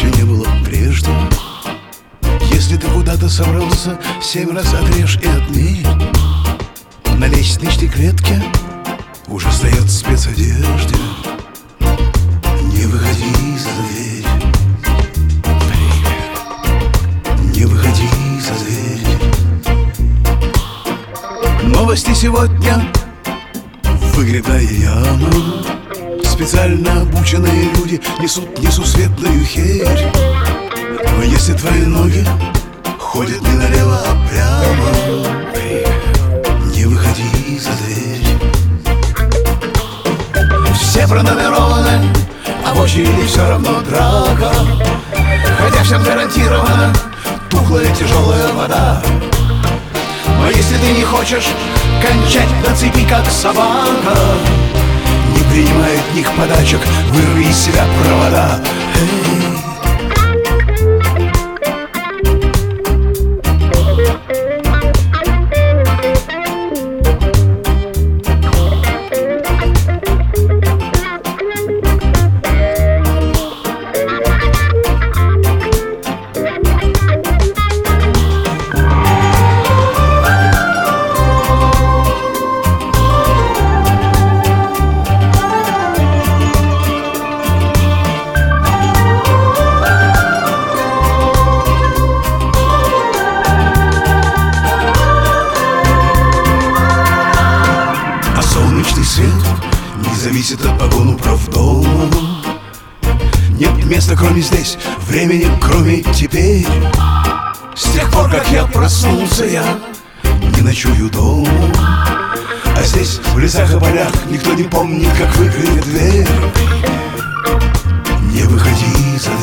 еще не было прежде. Если ты куда-то собрался, 7 раз отрежь и отмерь. На лестничной клетке уже стоят в спецодежде. Не выходи за дверь, не выходи за дверь. Новости сегодня: выгребная яма. Специально обученные люди несут несусветную херь. Но если твои ноги ходят не налево, а прямо, не выходи за дверь. Все пронумерованы, а в очереди все равно драка. Хотя всем гарантирована тухлая тяжелая вода. Но если ты не хочешь кончать на цепи, как собака, не принимай от них подачек, вырви из себя провода. Свет не зависит от погон управдома. Нет места, кроме здесь, времени, кроме теперь. С тех пор, как я проснулся, я не ночую дома. А здесь, в лесах и полях, никто не помнит, как выглядит дверь. Не выходи за